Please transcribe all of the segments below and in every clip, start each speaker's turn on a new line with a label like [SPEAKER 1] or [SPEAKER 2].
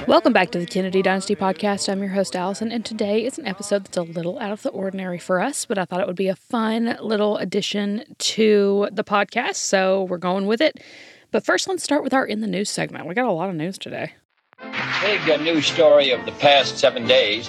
[SPEAKER 1] Welcome back to the Kennedy Dynasty Podcast. I'm your host, Allison, and today is an episode that's a little out of the ordinary for us, but I thought it would be a fun little addition to the podcast, so we're going with it. But first, let's start with our In the News segment. We got a lot of news today.
[SPEAKER 2] Big news story of the past 7 days.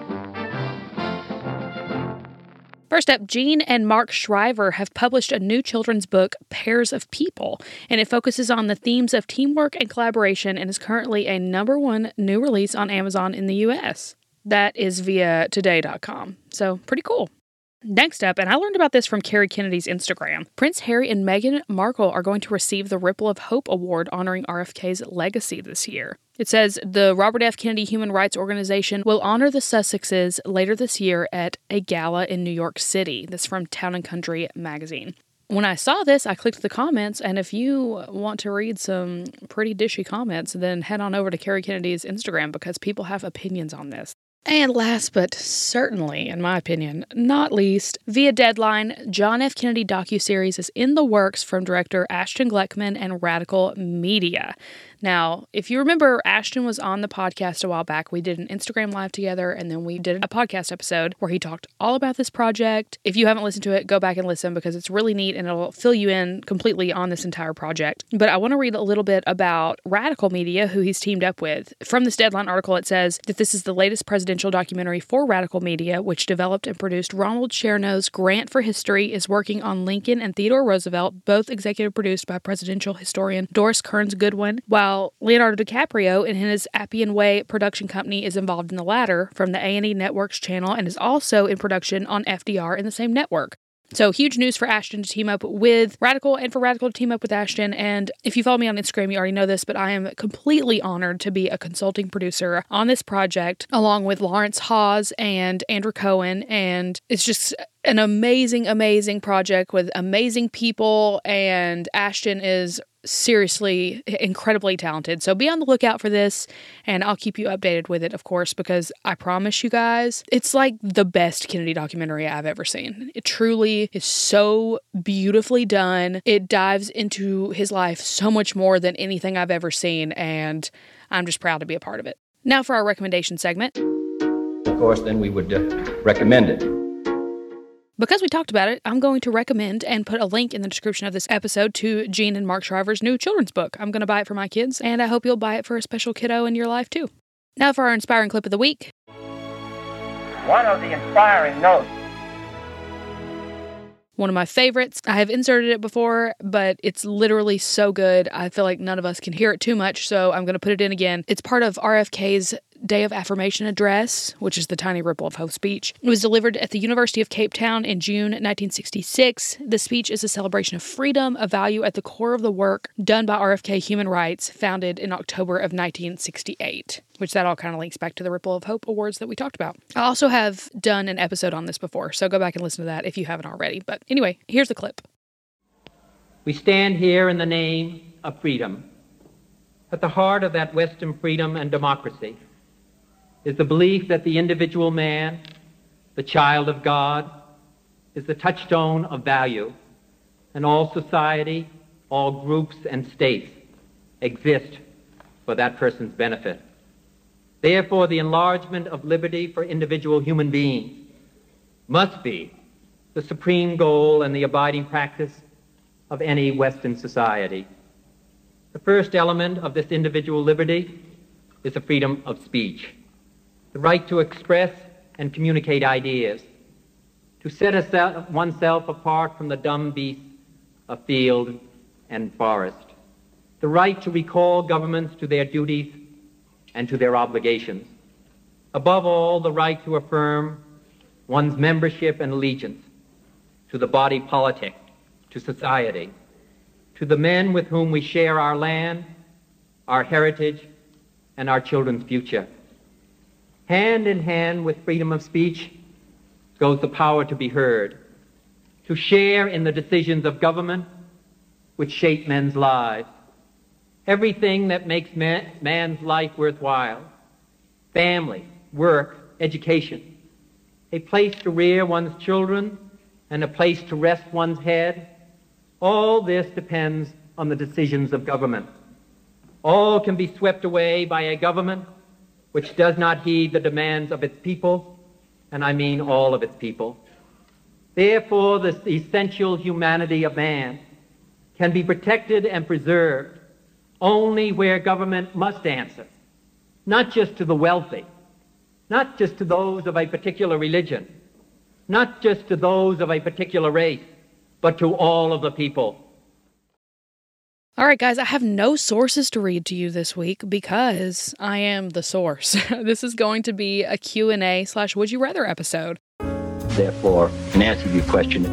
[SPEAKER 1] First up, Gene and Mark Shriver have published a new children's book, Pairs of People, and it focuses on the themes of teamwork and collaboration and is currently a #1 new release on Amazon in the U.S. That is via today.com, so pretty cool. Next up, and I learned about this from Kerry Kennedy's Instagram, Prince Harry and Meghan Markle are going to receive the Ripple of Hope Award honoring RFK's legacy this year. It says the Robert F. Kennedy Human Rights Organization will honor the Sussexes later this year at a gala in New York City. This is from Town & Country magazine. When I saw this, I clicked the comments, and if you want to read some pretty dishy comments, then head on over to Kerry Kennedy's Instagram because people have opinions on this. And last but certainly, in my opinion, not least, via Deadline, John F. Kennedy docuseries is in the works from director Ashton Gleckman and Radical Media. Now, if you remember, Ashton was on the podcast a while back. We did an Instagram Live together, and then we did a podcast episode where he talked all about this project. If you haven't listened to it, go back and listen because it's really neat and it'll fill you in completely on this entire project. But I want to read a little bit about Radical Media, who he's teamed up with. From this Deadline article, it says that this is the latest presidential documentary for Radical Media, which developed and produced Ronald Cherno's Grant for History, is working on Lincoln and Theodore Roosevelt, both executive produced by presidential historian Doris Kearns Goodwin, while Leonardo DiCaprio and his Appian Way production company is involved in the latter from the A&E Networks channel and is also in production on FDR in the same network. So huge news for Ashton to team up with Radical and for Radical to team up with Ashton. And if you follow me on Instagram, you already know this, but I am completely honored to be a consulting producer on this project along with Lawrence Hawes and Andrew Cohen. And it's just an amazing, amazing project with amazing people. And Ashton is seriously incredibly talented. So be on the lookout for this, and I'll keep you updated with it, of course, because I promise you guys, it's like the best Kennedy documentary I've ever seen. It truly is so beautifully done. It dives into his life so much more than anything I've ever seen, and I'm just proud to be a part of it. Now for our recommendation segment.
[SPEAKER 2] Of course, then we would recommend it.
[SPEAKER 1] Because we talked about it, I'm going to recommend and put a link in the description of this episode to Gene and Mark Shriver's new children's book. I'm going to buy it for my kids, and I hope you'll buy it for a special kiddo in your life, too. Now for our inspiring clip of the week.
[SPEAKER 3] One of the inspiring notes.
[SPEAKER 1] One of my favorites. I have inserted it before, but it's literally so good. I feel like none of us can hear it too much, so I'm going to put it in again. It's part of RFK's Day of Affirmation address, which is the Tiny Ripple of Hope speech. It was delivered at the University of Cape Town in June 1966. The speech is a celebration of freedom, a value at the core of the work done by RFK Human Rights, founded in October of 1968, which that all kind of links back to the Ripple of Hope Awards that we talked about. I also have done an episode on this before, so go back and listen to that if you haven't already. But anyway, here's the clip.
[SPEAKER 4] We stand here in the name of freedom. At the heart of that Western freedom and democracy is the belief that the individual man, the child of God, is the touchstone of value, and all society, all groups and states exist for that person's benefit. Therefore, the enlargement of liberty for individual human beings must be the supreme goal and the abiding practice of any Western society. The first element of this individual liberty is the freedom of speech. The right to express and communicate ideas, to set oneself apart from the dumb beasts of field and forest, the right to recall governments to their duties and to their obligations. Above all, the right to affirm one's membership and allegiance to the body politic, to society, to the men with whom we share our land, our heritage, and our children's future. Hand in hand with freedom of speech goes the power to be heard, to share in the decisions of government which shape men's lives. Everything that makes man's life worthwhile, family, work, education, a place to rear one's children and a place to rest one's head, all this depends on the decisions of government. All can be swept away by a government which does not heed the demands of its people, and I mean all of its people. Therefore, the essential humanity of man can be protected and preserved only where government must answer, not just to the wealthy, not just to those of a particular religion, not just to those of a particular race, but to all of the people.
[SPEAKER 1] All right, guys, I have no sources to read to you this week because I am the source. This is going to be a Q&A/Would You Rather episode.
[SPEAKER 2] Therefore, in answer to your question,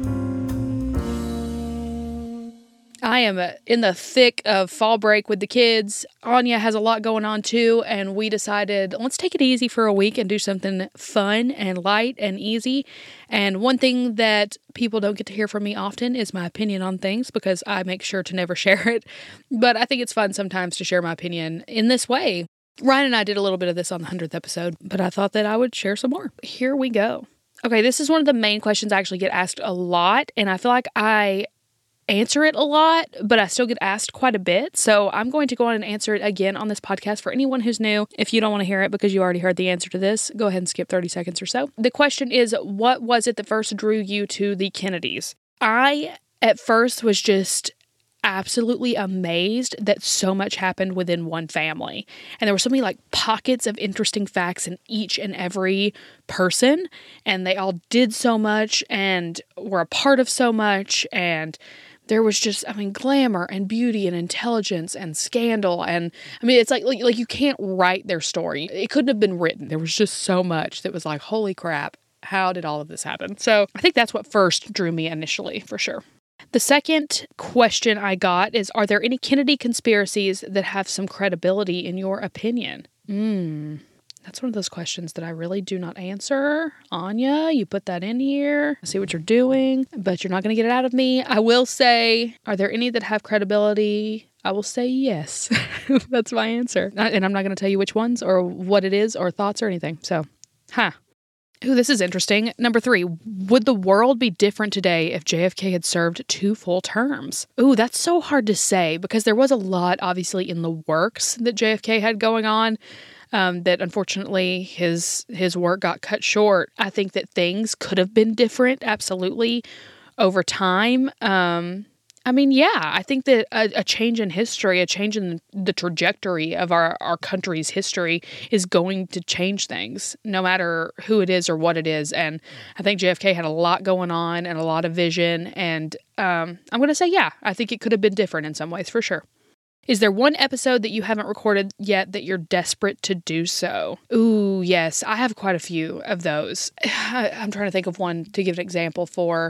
[SPEAKER 1] I am in the thick of fall break with the kids. Anya has a lot going on too, and we decided, let's take it easy for a week and do something fun and light and easy. And one thing that people don't get to hear from me often is my opinion on things, because I make sure to never share it. But I think it's fun sometimes to share my opinion in this way. Ryan and I did a little bit of this on the 100th episode, but I thought that I would share some more. Here we go. Okay, this is one of the main questions I actually get asked a lot, and I feel like I answer it a lot, but I still get asked quite a bit. So I'm going to go on and answer it again on this podcast for anyone who's new. If you don't want to hear it because you already heard the answer to this, go ahead and skip 30 seconds or so. The question is, what was it that first drew you to the Kennedys? I, at first, was just absolutely amazed that so much happened within one family. And there were so many like pockets of interesting facts in each and every person. And they all did so much and were a part of so much. And there was just, glamour and beauty and intelligence and scandal. And it's like you can't write their story. It couldn't have been written. There was just so much that was like, holy crap, how did all of this happen? So I think that's what first drew me initially, for sure. The second question I got is, are there any Kennedy conspiracies that have some credibility in your opinion? That's one of those questions that I really do not answer. Anya, you put that in here. I see what you're doing, but you're not going to get it out of me. I will say, are there any that have credibility? I will say yes. That's my answer. And I'm not going to tell you which ones or what it is or thoughts or anything. So, Ooh, this is interesting. Number 3, would the world be different today if JFK had served 2 full terms? Ooh, that's so hard to say because there was a lot, obviously, in the works that JFK had going on. That unfortunately his work got cut short. I think that things could have been different, absolutely, over time. I think that a change in history, a change in the trajectory of our country's history is going to change things, no matter who it is or what it is. And I think JFK had a lot going on and a lot of vision. And I'm going to say, yeah, I think it could have been different in some ways, for sure. Is there one episode that you haven't recorded yet that you're desperate to do so? Ooh, yes. I have quite a few of those. I'm trying to think of one to give an example for.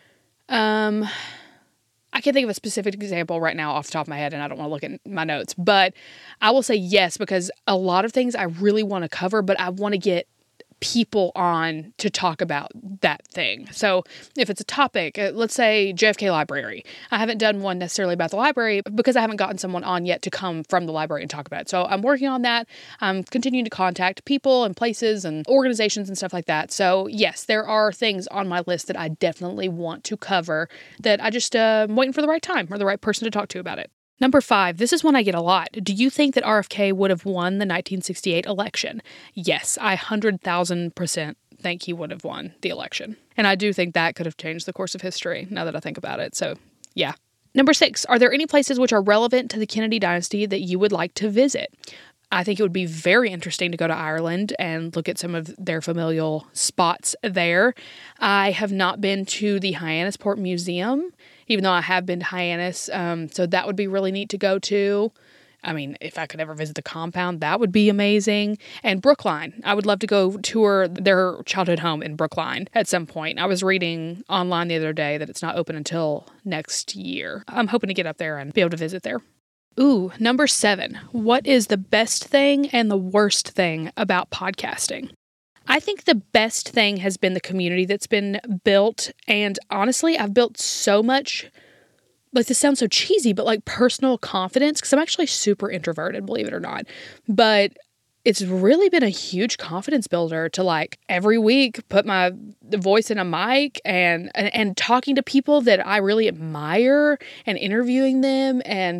[SPEAKER 1] I can't think of a specific example right now off the top of my head, and I don't want to look at my notes. But I will say yes, because a lot of things I really want to cover, but I want to get people on to talk about that thing. So if it's a topic, let's say JFK Library. I haven't done one necessarily about the library because I haven't gotten someone on yet to come from the library and talk about it. So I'm working on that. I'm continuing to contact people and places and organizations and stuff like that. So yes, there are things on my list that I definitely want to cover that I just am waiting for the right time or the right person to talk to about it. Number 5, this is one I get a lot. Do you think that RFK would have won the 1968 election? Yes, I 100,000% think he would have won the election. And I do think that could have changed the course of history, now that I think about it. So, yeah. Number 6, are there any places which are relevant to the Kennedy dynasty that you would like to visit? I think it would be very interesting to go to Ireland and look at some of their familial spots there. I have not been to the Hyannisport Museum, even though I have been to Hyannis, so that would be really neat to go to. If I could ever visit the compound, that would be amazing. And Brookline, I would love to go tour their childhood home in Brookline at some point. I was reading online the other day that it's not open until next year. I'm hoping to get up there and be able to visit there. Ooh, number 7, what is the best thing and the worst thing about podcasting? I think the best thing has been the community that's been built. And honestly, I've built so much, this sounds so cheesy, but personal confidence, because I'm actually super introverted, believe it or not. But it's really been a huge confidence builder to every week put my voice in a mic and talking to people that I really admire and interviewing them. And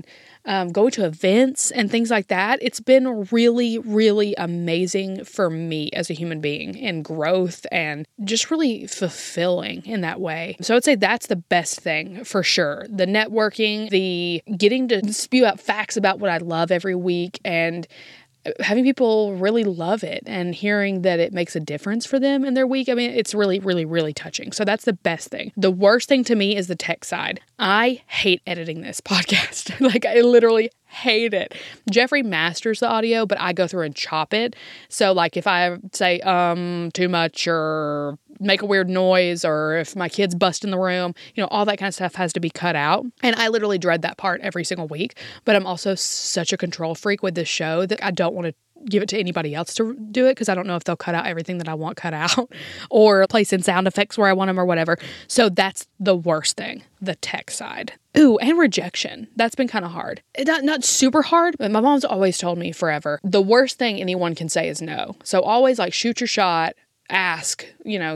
[SPEAKER 1] going to events and things like that. It's been really, really amazing for me as a human being and growth and just really fulfilling in that way. So I would say that's the best thing for sure. The networking, the getting to spew out facts about what I love every week and having people really love it and hearing that it makes a difference for them in their week. I mean, it's really, really, really touching. So that's the best thing. The worst thing to me is the tech side. I hate editing this podcast. Like, I literally hate it. Jeffrey masters the audio, but I go through and chop it. So like if I say too much or make a weird noise or if my kids bust in the room, all that kind of stuff has to be cut out. And I literally dread that part every single week. But I'm also such a control freak with this show that I don't want to give it to anybody else to do it because I don't know if they'll cut out everything that I want cut out or place in sound effects where I want them or whatever. So that's the worst thing, the tech side. Ooh, and rejection. That's been kind of hard. Not super hard, but my mom's always told me forever, the worst thing anyone can say is no. So always like shoot your shot, ask,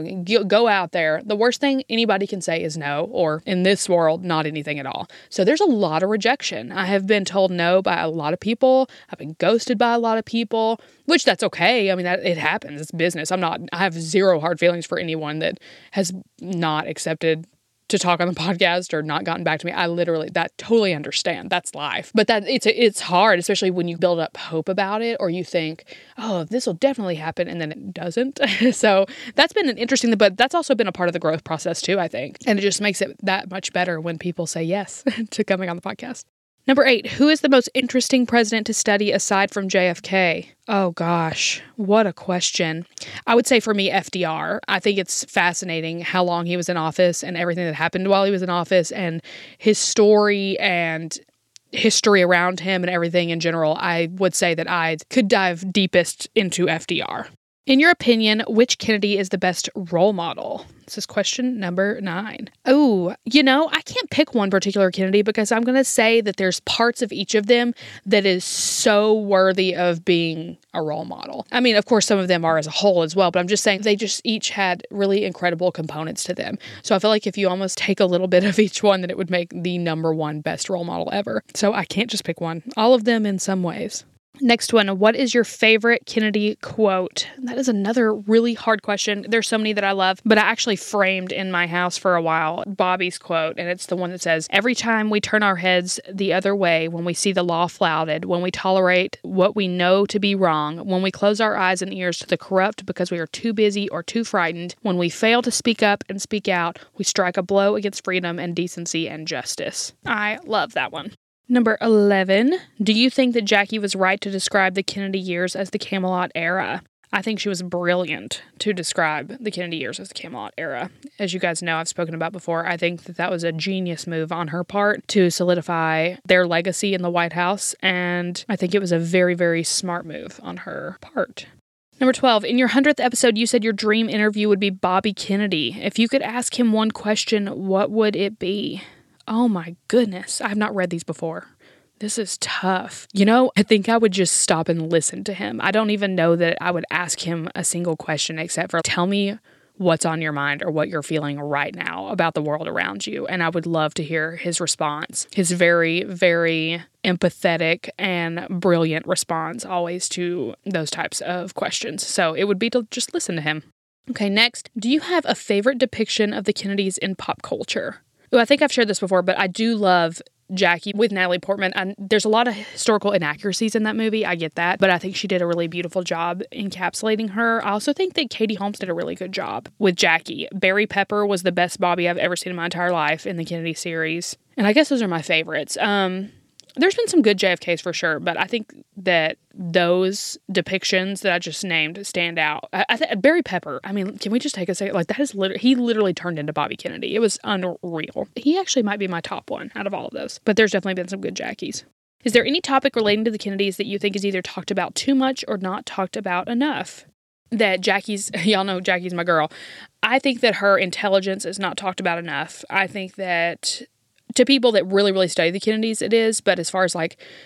[SPEAKER 1] go out there. The worst thing anybody can say is no, or in this world, not anything at all. So there's a lot of rejection. I have been told no by a lot of people. I've been ghosted by a lot of people, which that's okay. I mean, it happens. It's business. I have zero hard feelings for anyone that has not accepted to talk on the podcast or not gotten back to me. That totally understand. That's life. But it's hard, especially when you build up hope about it or you think, oh, this will definitely happen, and then it doesn't. So that's been an interesting, but that's also been a part of the growth process too, I think. And it just makes it that much better when people say yes to coming on the podcast. Number 8, who is the most interesting president to study aside from JFK? Oh gosh, what a question. I would say for me, FDR. I think it's fascinating how long he was in office and everything that happened while he was in office and his story and history around him and everything in general. I would say that I could dive deepest into FDR. In your opinion, which Kennedy is the best role model? This is question number 9. Oh, I can't pick one particular Kennedy because I'm going to say that there's parts of each of them that is so worthy of being a role model. I mean, of course, some of them are as a whole as well, but I'm just saying they just each had really incredible components to them. So I feel like if you almost take a little bit of each one, then it would make the number one best role model ever. So I can't just pick one. All of them in some ways. Next one, what is your favorite Kennedy quote? That is another really hard question. There's so many that I love, but I actually framed in my house for a while Bobby's quote, and it's the one that says, every time we turn our heads the other way, when we see the law flouted, when we tolerate what we know to be wrong, when we close our eyes and ears to the corrupt because we are too busy or too frightened, when we fail to speak up and speak out, we strike a blow against freedom and decency and justice. I love that one. Number 11, do you think that Jackie was right to describe the Kennedy years as the Camelot era? I think she was brilliant to describe the Kennedy years as the Camelot era. As you guys know, I've spoken about before, I think that was a genius move on her part to solidify their legacy in the White House, and I think it was a very, very smart move on her part. Number 12, in your 100th episode, you said your dream interview would be Bobby Kennedy. If you could ask him one question, what would it be? Oh my goodness, I've not read these before. This is tough. I think I would just stop and listen to him. I don't even know that I would ask him a single question except for tell me what's on your mind or what you're feeling right now about the world around you. And I would love to hear his response, his very, very empathetic and brilliant response always to those types of questions. So it would be to just listen to him. Okay, next, do you have a favorite depiction of the Kennedys in pop culture? Well, I think I've shared this before, but I do love Jackie with Natalie Portman. And there's a lot of historical inaccuracies in that movie. I get that. But I think she did a really beautiful job encapsulating her. I also think that Katie Holmes did a really good job with Jackie. Barry Pepper was the best Bobby I've ever seen in my entire life in the Kennedy series. And I guess those are my favorites. There's been some good JFKs for sure, but I think that those depictions that I just named stand out. Barry Pepper, I mean, can we just take a second? Like, that is he literally turned into Bobby Kennedy. It was unreal. He actually might be my top one out of all of those, but there's definitely been some good Jackies. Is there any topic relating to the Kennedys that you think is either talked about too much or not talked about enough? That y'all know Jackie's my girl. I think that her intelligence is not talked about enough. I think that to people that really, really study the Kennedys, it is. But as far as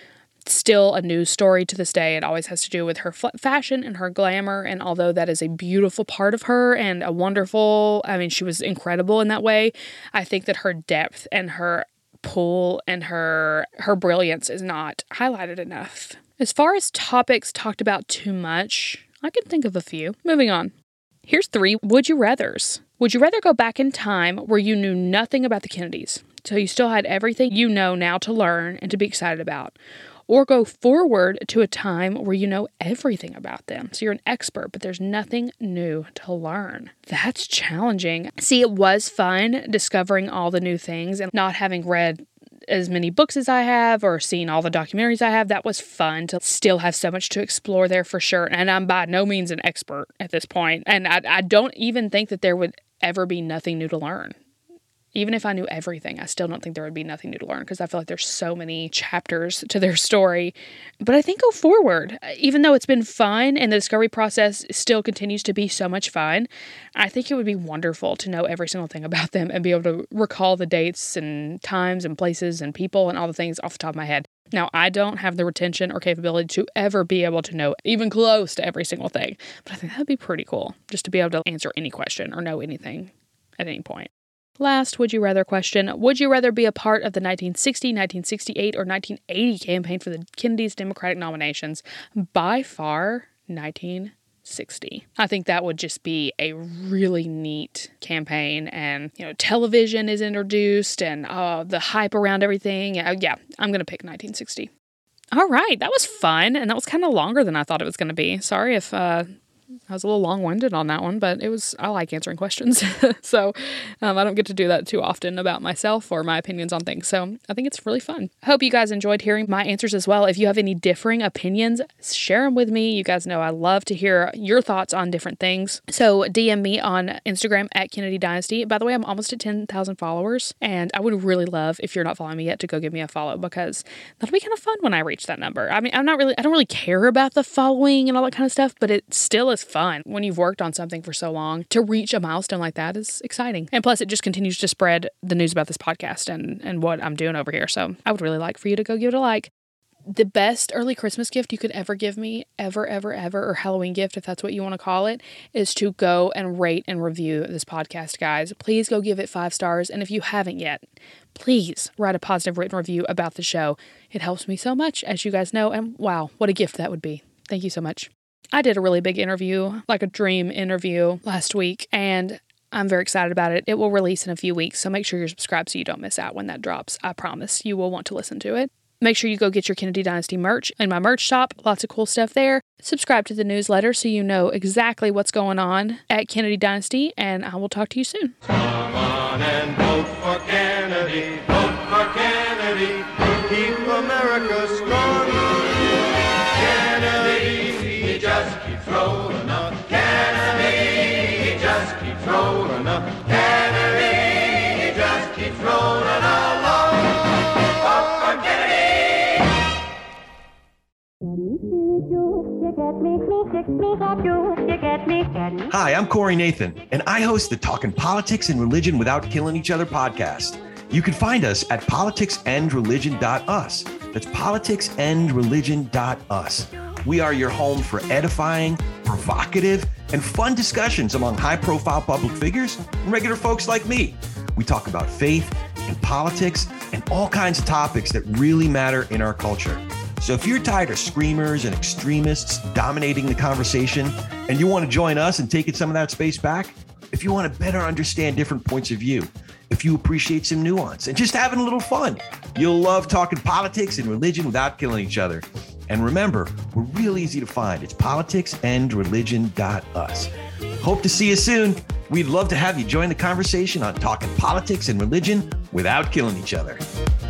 [SPEAKER 1] still a news story to this day, it always has to do with her fashion and her glamour. And although that is a beautiful part of her and she was incredible in that way, I think that her depth and her pull and her brilliance is not highlighted enough. As far as topics talked about too much, I can think of a few. Moving on. Here's 3 would you rathers. Would you rather go back in time where you knew nothing about the Kennedys, so you still had everything you know now to learn and to be excited about, or go forward to a time where you know everything about them, so you're an expert, but there's nothing new to learn? That's challenging. See, it was fun discovering all the new things and not having read as many books as I have or seen all the documentaries I have. That was fun to still have so much to explore there for sure. And I'm by no means an expert at this point. And I don't even think that there would ever be nothing new to learn. Even if I knew everything, I still don't think there would be nothing new to learn because I feel like there's so many chapters to their story. But I think go forward. Even though it's been fun and the discovery process still continues to be so much fun, I think it would be wonderful to know every single thing about them and be able to recall the dates and times and places and people and all the things off the top of my head. Now, I don't have the retention or capability to ever be able to know even close to every single thing, but I think that'd be pretty cool just to be able to answer any question or know anything at any point. Last would you rather question, would you rather be a part of the 1960, 1968, or 1980 campaign for the Kennedy's Democratic nominations? By far, 1960. I think that would just be a really neat campaign, and television is introduced and the hype around everything. Yeah, I'm going to pick 1960. All right, that was fun, and that was kind of longer than I thought it was going to be. Sorry if I was a little long-winded on that one, but I like answering questions. So I don't get to do that too often about myself or my opinions on things. So I think it's really fun. I hope you guys enjoyed hearing my answers as well. If you have any differing opinions, share them with me. You guys know I love to hear your thoughts on different things. So DM me on Instagram at Kennedy Dynasty. By the way, I'm almost at 10,000 followers, and I would really love, if you're not following me yet, to go give me a follow, because that'll be kind of fun when I reach that number. I mean, I don't really care about the following and all that kind of stuff, but it still is fun when you've worked on something for so long. To reach a milestone like that is exciting. And plus, it just continues to spread the news about this podcast and what I'm doing over here. So I would really like for you to go give it a like. The best early Christmas gift you could ever give me, ever, or Halloween gift, if that's what you want to call it, is to go and rate and review this podcast, guys. Please go give it 5 stars. And if you haven't yet, please write a positive written review about the show. It helps me so much, as you guys know. And wow, what a gift that would be. Thank you so much. I did a really big interview, like a dream interview last week, and I'm very excited about it. It will release in a few weeks, so make sure you're subscribed so you don't miss out when that drops. I promise you will want to listen to it. Make sure you go get your Kennedy Dynasty merch in my merch shop. Lots of cool stuff there. Subscribe to the newsletter so you know exactly what's going on at Kennedy Dynasty, and I will talk to you soon.
[SPEAKER 5] Come on and vote for Kennedy. Vote for Kennedy. Keep America strong. Kennedy, he just keeps rolling up. Kennedy, he just keeps rolling up. Kennedy, he just keeps rolling along. Vote for Kennedy.
[SPEAKER 6] Hi, I'm Corey Nathan, and I host the Talking Politics and Religion Without Killing Each Other podcast. You can find us at politicsandreligion.us. That's politicsandreligion.us. We are your home for edifying, provocative, and fun discussions among high-profile public figures and regular folks like me. We talk about faith and politics and all kinds of topics that really matter in our culture. So if you're tired of screamers and extremists dominating the conversation and you want to join us and take some of that space back, if you want to better understand different points of view, if you appreciate some nuance and just having a little fun, you'll love talking politics and religion without killing each other. And remember, we're real easy to find. It's politicsandreligion.us. Hope to see you soon. We'd love to have you join the conversation on talking politics and religion without killing each other.